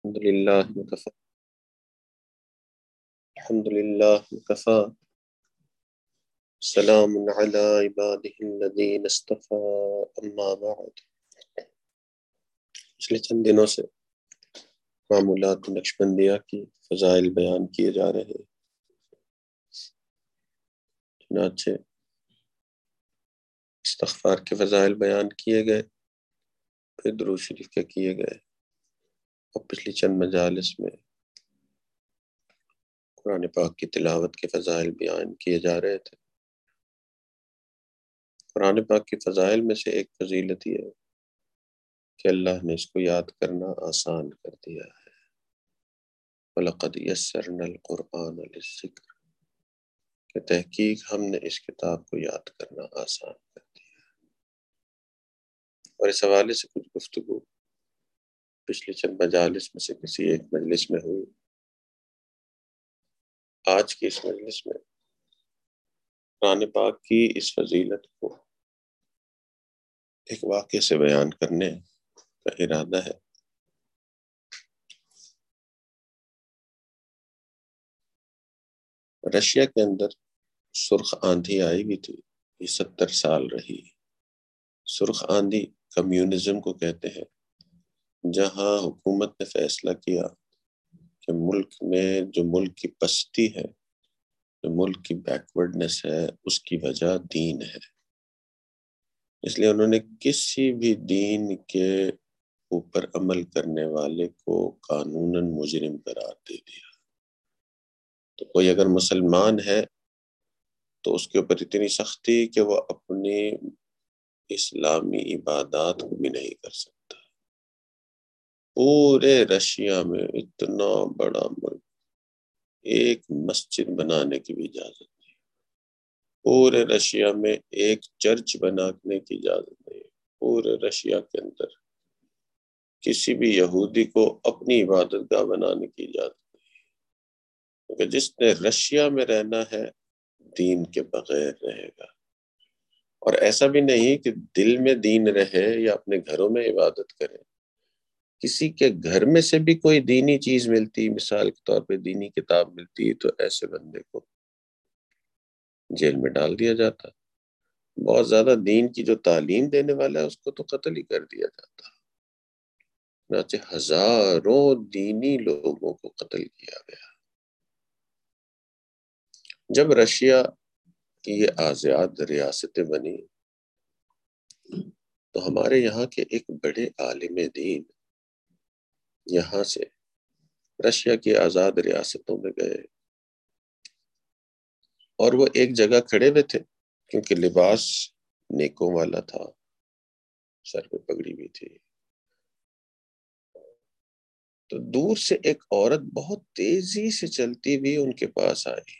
الحمد لله وكفى الحمد لله وكفى سلام على عباده الذين اصطفى اما بعد. پچھلے چند دنوں سے معمولات نقشبندیہ کی فضائل بیان کیے جا رہے ہیں. چنانچہ استغفار کے فضائل بیان کیے گئے، پھر درود شریف کے کیے گئے، اور پچھلی چند مجالس میں قرآن پاک کی تلاوت کے فضائل بیان کیے جا رہے تھے. قرآن پاک کی فضائل میں سے ایک فضیلت یہ ہے کہ اللہ نے اس کو یاد کرنا آسان کر دیا ہے. وَلَقَدْ يَسَّرْنَا الْقُرْآنَ لِلذِّكْرِ، کہ تحقیق ہم نے اس کتاب کو یاد کرنا آسان کر دیا ہے. اور اس حوالے سے کچھ گفتگو پچھلی چند مجالس میں سے کسی ایک مجلس میں ہوئی. آج کی اس مجلس میں قرآن پاک کی اس فضیلت کو ایک واقعے سے بیان کرنے کا ارادہ ہے. رشیا کے اندر سرخ آندھی آئی ہوئی تھی، یہ 70 سال رہی. سرخ آندھی کمیونزم کو کہتے ہیں، جہاں حکومت نے فیصلہ کیا کہ ملک میں جو ملک کی پستی ہے، جو ملک کی بیکورڈنس ہے، اس کی وجہ دین ہے. اس لیے انہوں نے کسی بھی دین کے اوپر عمل کرنے والے کو قانوناً مجرم قرار دے دیا. تو کوئی اگر مسلمان ہے تو اس کے اوپر اتنی سختی کہ وہ اپنی اسلامی عبادات کو بھی نہیں کر سکتا. پورے رشیا میں اتنا بڑا ملک، ایک مسجد بنانے کی بھی اجازت نہیں. پورے رشیا میں ایک چرچ بنانے کی اجازت نہیں. پورے رشیا کے اندر کسی بھی یہودی کو اپنی عبادت گاہ بنانے کی اجازت نہیں، کیونکہ جس نے رشیا میں رہنا ہے دین کے بغیر رہے گا. اور ایسا بھی نہیں کہ دل میں دین رہے یا اپنے گھروں میں عبادت کرے. کسی کے گھر میں سے بھی کوئی دینی چیز ملتی، مثال کے طور پہ دینی کتاب ملتی، تو ایسے بندے کو جیل میں ڈال دیا جاتا. بہت زیادہ دین کی جو تعلیم دینے والا ہے اس کو تو قتل ہی کر دیا جاتا. چنانچہ ہزاروں دینی لوگوں کو قتل کیا گیا. جب رشیا کی یہ آزاد ریاستیں بنی تو ہمارے یہاں کے ایک بڑے عالم دین یہاں سے رشیا کی آزاد ریاستوں میں گئے، اور وہ ایک جگہ کھڑے ہوئے تھے کیونکہ لباس نیکوں والا تھا، سر پہ پگڑی بھی تھی. تو دور سے ایک عورت بہت تیزی سے چلتی ہوئی ان کے پاس آئی،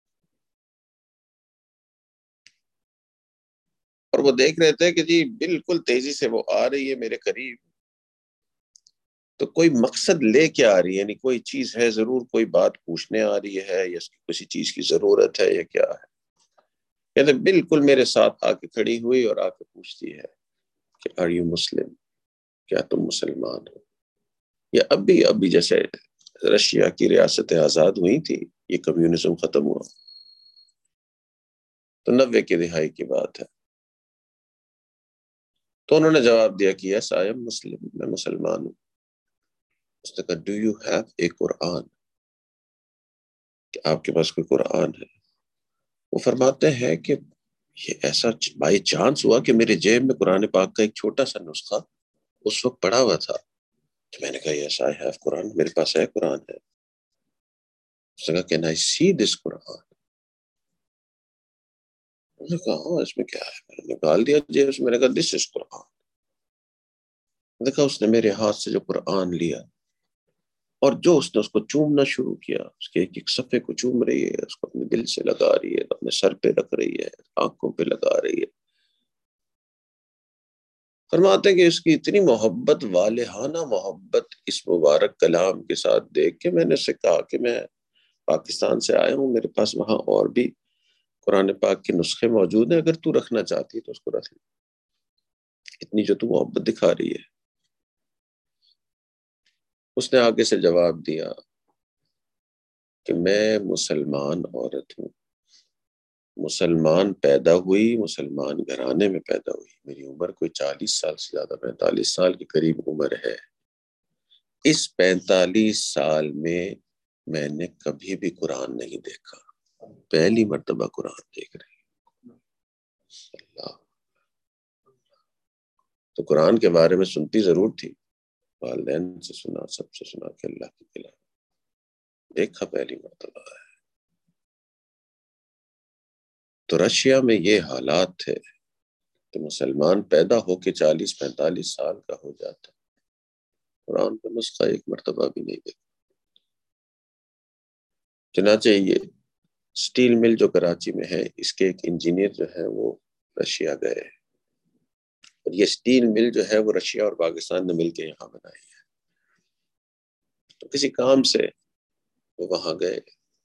اور وہ دیکھ رہے تھے کہ جی بالکل تیزی سے وہ آ رہی ہے میرے قریب، تو کوئی مقصد لے کے آ رہی ہے، یعنی کوئی چیز ہے ضرور، کوئی بات پوچھنے آ رہی ہے یا اس کی کسی چیز کی ضرورت ہے یا کیا ہے. کہتے بالکل میرے ساتھ آ کے کھڑی ہوئی اور آ کے پوچھتی ہے کہ آر یو مسلم، کیا تم مسلمان ہو؟ یا ابھی جیسے رشیا کی ریاستیں آزاد ہوئی تھی، یہ کمیونزم ختم ہوا تو 90 کی دہائی کی بات ہے. تو انہوں نے جواب دیا کہ یس آئی ایم مسلم، میں مسلمان ہوں. اس نے کہا do you have a Quran, کہ آپ کے پاس کوئی قرآن ہے؟ وہ فرماتے ہیں کہ یہ ایسا بائی چانس ہوا کہ میرے جیب میں قرآن پاک کا ایک چھوٹا سا نسخہ اس وقت پڑا ہوا تھا. تو میں نے کہا یس آئی ہیو قرآن، میرے پاس ہے قرآن ہے. اس نے کہا کین آئی سی دس قرآن؟ میں نے کہا ہاں اس میں کیا ہے. میں نے نکال دیا جیب سے، میں نے کہا دس از قرآن. دیکھا اس نے میرے ہاتھ سے جو قرآن لیا اور جو اس نے اس کو چومنا شروع کیا، اس کے ایک ایک صفحے کو چوم رہی ہے، اس کو اپنے دل سے لگا رہی ہے، اپنے سر پہ رکھ رہی ہے، آنکھوں پہ لگا رہی ہے. فرماتے ہیں کہ اس کی اتنی محبت، والہانہ محبت اس مبارک کلام کے ساتھ دیکھ کے میں نے اسے کہا کہ میں پاکستان سے آیا ہوں، میرے پاس وہاں اور بھی قرآن پاک کے نسخے موجود ہیں، اگر تو رکھنا چاہتی ہے تو اس کو رکھ لیں، اتنی جو تو محبت دکھا رہی ہے. اس نے آگے سے جواب دیا کہ میں مسلمان عورت ہوں، مسلمان پیدا ہوئی، مسلمان گھرانے میں پیدا ہوئی، میری عمر کوئی 40 سال سے زیادہ 45 سال کے قریب عمر ہے۔ اس 45 سال میں نے کبھی بھی قرآن نہیں دیکھا، پہلی مرتبہ قرآن دیکھ رہی ہوں۔ اللہ، تو قرآن کے بارے میں سنتی ضرور تھی، والدین سے سنا، سب سے سنا کہ اللہ کی کلام، دیکھا پہلی مرتبہ ہے۔ تو رشیا میں یہ حالات تھے کہ مسلمان پیدا ہو کے 40-45 سال کا ہو جاتا، قرآن کا نسخہ ایک مرتبہ بھی نہیں دیکھا۔ چنانچہ یہ سٹیل مل جو کراچی میں ہے، اس کے ایک انجینئر جو ہے وہ رشیا گئے، اور یہ سٹیل مل جو ہے وہ رشیا اور پاکستان نے مل کے یہاں بنائی ہے۔ تو کسی کام سے وہ وہاں گئے،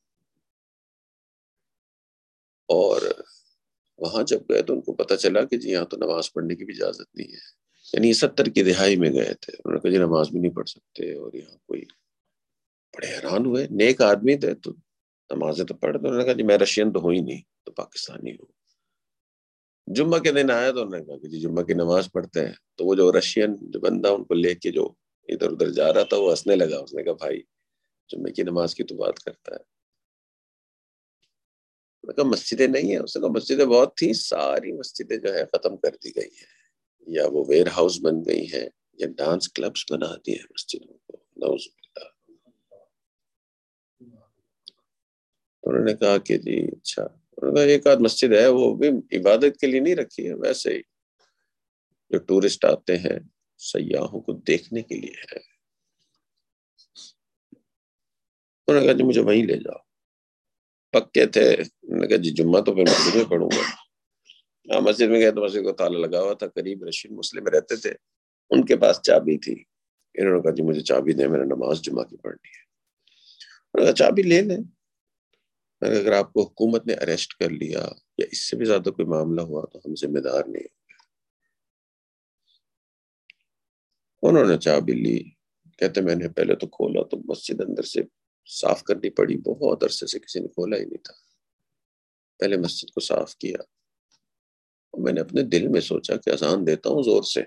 اور وہاں جب گئے تو ان کو پتہ چلا کہ جی یہاں تو نماز پڑھنے کی بھی اجازت نہیں ہے۔ یعنی 70 کی دہائی میں گئے تھے، انہوں نے کہا جی نماز بھی نہیں پڑھ سکتے، اور یہاں کوئی، بڑے حیران ہوئے، نیک آدمی تھے تو نمازیں تو پڑھ، تو انہوں نے کہا جی میں رشین تو ہوں ہی نہیں، تو پاکستانی ہوں۔ جمعہ کے دن آیا تو انہوں نے کہا کہ جی جمعہ کی نماز پڑھتے ہیں، تو وہ جو رشین جو بندہ ان کو لے کے جو ادھر ادھر جا رہا تھا وہ ہنسنے لگا، اس نے کہا بھائی جمعہ کی نماز کی تو بات کرتا ہے۔ میں نے کہا مسجدیں نہیں ہیں، اس نے کہا مسجدیں بہت تھیں، ساری مسجدیں جو ہے ختم کر دی گئی ہیں، یا وہ ویئر ہاؤس بن گئی ہیں، یا ڈانس کلبس بنا دیے ہیں مسجدوں کو، نعوذ باللہ۔ تو انہوں نے کہا کہ جی اچھا، انہوں نے کہا ایک آدھ مسجد ہے، وہ بھی عبادت کے لیے نہیں رکھی ہے، ویسے ہی جو ٹورسٹ آتے ہیں سیاحوں کو دیکھنے کے لیے ہے۔ انہوں نے کہا جی مجھے وہیں لے جاؤ، پکے تھے، انہوں نے کہا جی جمعہ تو پھر مسجد میں پڑھوں گا۔ ہاں مسجد میں گئے تو مسجد کو تالا لگا ہوا تھا، قریب رشین مسلم رہتے تھے، ان کے پاس چابی تھی، انہوں نے کہا جی مجھے چابی دیں، میں نے نماز جمعہ کی پڑھنی ہے۔ انہوں نے کہا چابی لے لیں، اگر آپ کو حکومت نے اریسٹ کر لیا یا اس سے بھی زیادہ کوئی معاملہ ہوا تو ہم ذمہ دار نہیں۔ انہوں نے چابی لی، کہتے میں نے پہلے تو کھولا تو مسجد اندر سے صاف کرنی پڑی، بہت عرصے سے کسی نے کھولا ہی نہیں تھا، پہلے مسجد کو صاف کیا، اور میں نے اپنے دل میں سوچا کہ اذان دیتا ہوں زور سے،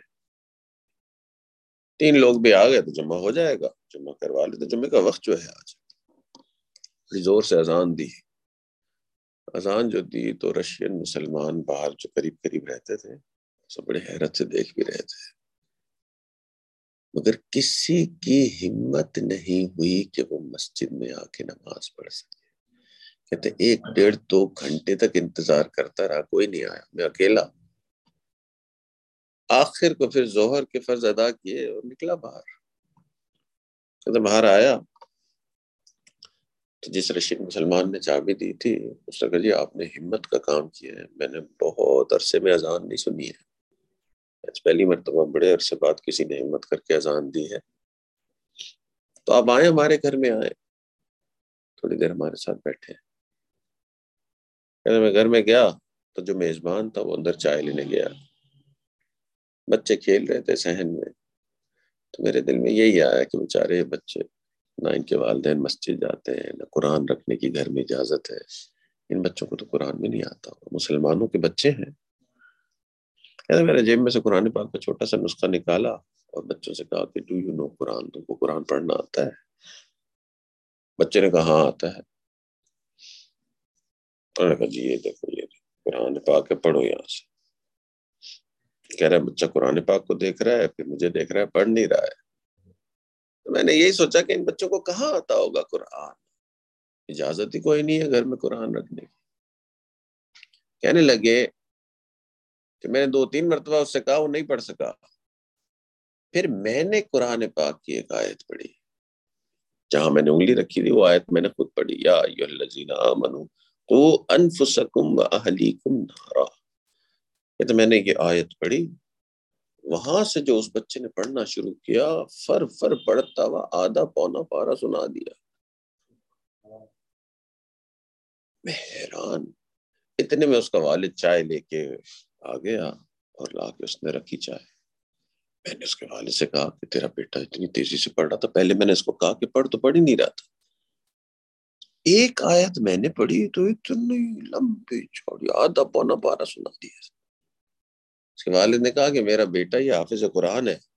3 لوگ بھی آ گئے تو جمعہ ہو جائے گا، جمعہ کروا لیتے، جمعہ کا وقت جو ہے آج، بڑی زور سے اذان دی۔ اذان جو دی تو رشین مسلمان باہر جو قریب قریب رہتے تھے سب بڑے حیرت سے دیکھ بھی رہے تھے، مگر کسی کی ہمت نہیں ہوئی کہ وہ مسجد میں آ کے نماز پڑھ سکے۔ کہتے 1-1.5-2 گھنٹے تک انتظار کرتا رہا، کوئی نہیں آیا، میں اکیلا۔ آخر کو پھر ظہر کے فرض ادا کیے اور نکلا باہر۔ کہتے باہر آیا تو جس رشید مسلمان نے چابی دی تھی اس نے کہا جی آپ نے ہمت کا کام کیا ہے، میں نے بہت عرصے میں اذان نہیں سنی ہے، پہلی مرتبہ بڑے عرصے بعد کسی نے ہمت کر کے اذان دی ہے، تو آپ آئے ہمارے گھر میں، آئے تھوڑی دیر ہمارے ساتھ بیٹھے۔ میں گھر میں گیا تو جو میزبان تھا وہ اندر چائے لینے گیا، بچے کھیل رہے تھے صحن میں، تو میرے دل میں یہی آیا کہ بیچارے بچے، نہ ان کے والدین مسجد جاتے ہیں، نہ قرآن رکھنے کی گھر میں اجازت ہے، ان بچوں کو تو قرآن بھی نہیں آتا، مسلمانوں کے بچے ہیں۔ میں نے جیب میں سے قرآن پاک کا چھوٹا سا نسخہ نکالا اور بچوں سے کہا کہ ڈو یو نو قرآن، تم کو قرآن پڑھنا آتا ہے؟ بچے نے کہا ہاں آتا ہے۔ انہوں نے کہا جی یہ دیکھو یہ قرآن پاک ہے، پڑھو یہاں سے۔ کہہ رہا ہے بچہ قرآن پاک کو دیکھ رہا ہے، پھر مجھے دیکھ رہا ہے، پڑھ نہیں رہا ہے۔ تو میں نے یہی سوچا کہ ان بچوں کو کہاں آتا ہوگا قرآن، اجازت ہی کوئی نہیں ہے گھر میں قرآن رکھنے کی۔ کہنے لگے کہ میں نے 2-3 مرتبہ اس سے کہا، وہ نہیں پڑھ سکا، پھر میں نے قرآن پاک کی ایک آیت پڑھی، جہاں میں نے انگلی رکھی تھی وہ آیت میں نے خود پڑھی، یا ایھا الذین آمنوا قوا انفسکم واہلیکم نارا۔ کہ تو میں نے یہ آیت پڑھی، وہاں سے جو اس بچے نے پڑھنا شروع کیا، فر فر پڑھتا ہوا آدھا پونا پارا سنا دیا۔ میں حیران، اتنے میں اس کا والد چائے لے کے آ گیا اور لا کے اس نے رکھی چائے۔ میں نے اس کے والد سے کہا کہ تیرا بیٹا اتنی تیزی سے پڑھ رہا تھا، پہلے میں نے اس کو کہا کہ پڑھ، تو پڑھ ہی نہیں رہا تھا، ایک آیت میں نے پڑھی تو اتنی لمبی چوڑی آدھا پونا پارا سنا دیا۔ اس کے والد نے کہا کہ میرا بیٹا یہ حافظ قرآن ہے،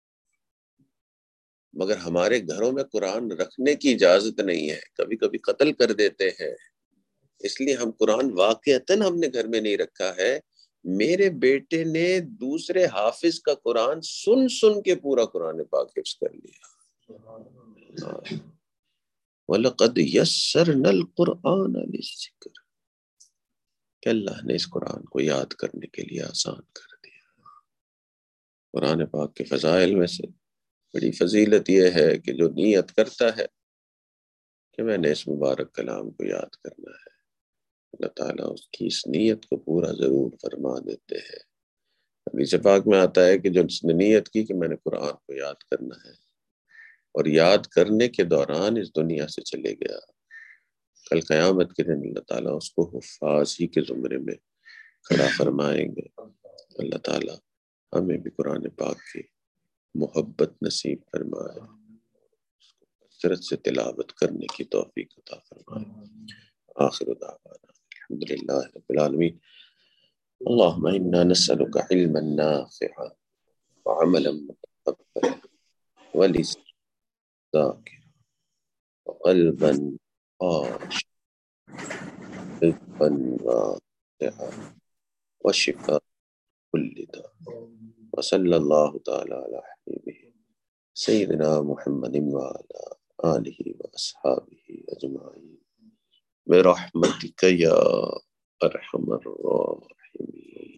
مگر ہمارے گھروں میں قرآن رکھنے کی اجازت نہیں ہے، کبھی کبھی قتل کر دیتے ہیں، اس لیے ہم قرآن واقعتاً ہم نے گھر میں نہیں رکھا ہے۔ میرے بیٹے نے دوسرے حافظ کا قرآن سن سن کے پورا قرآن پاک حفظ کر لیا۔ وَلَقَدْ يَسَّرْنَا الْقُرْآنَ لِلذِّكْرِ، کہ اللہ نے اس قرآن کو یاد کرنے کے لیے آسان کر دیا۔ قرآن پاک کے فضائل میں سے بڑی فضیلت یہ ہے کہ جو نیت کرتا ہے کہ میں نے اس مبارک کلام کو یاد کرنا ہے، اللہ تعالیٰ اس کی اس نیت کو پورا ضرور فرما دیتے ہیں۔ حدیث پاک میں آتا ہے کہ جو اس نے نیت کی کہ میں نے قرآن کو یاد کرنا ہے اور یاد کرنے کے دوران اس دنیا سے چلے گیا، کل قیامت کے دن اللہ تعالیٰ اس کو حفاظ ہی کے زمرے میں کھڑا فرمائیں گے۔ اللہ تعالیٰ ہمیں بھی قرآن پاک کی محبت نصیب فرمائے، کثرت سے تلاوت کرنے کی توفیق عطا فرمائے۔ آخر دعوانا الحمدللہ رب العالمین۔ اللہم انا نسألک علما نافعا وعملا متقبلا ولسانا ذاکرا وقلبا خاشعا رزقا واسعا وشفاء كل داء، وصلی اللہ تعالی علی حبیبہ سیدنا محمد وعلی آلہ واصحابہ اجمعین برحمتک یا ارحم الراحمین۔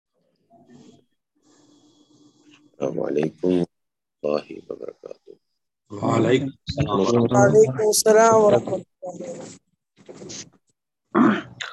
السلام علیکم ورحمۃ اللہ وبرکاتہ۔ وعلیکم السلام وعلیکم السلام ورحمۃ اللہ۔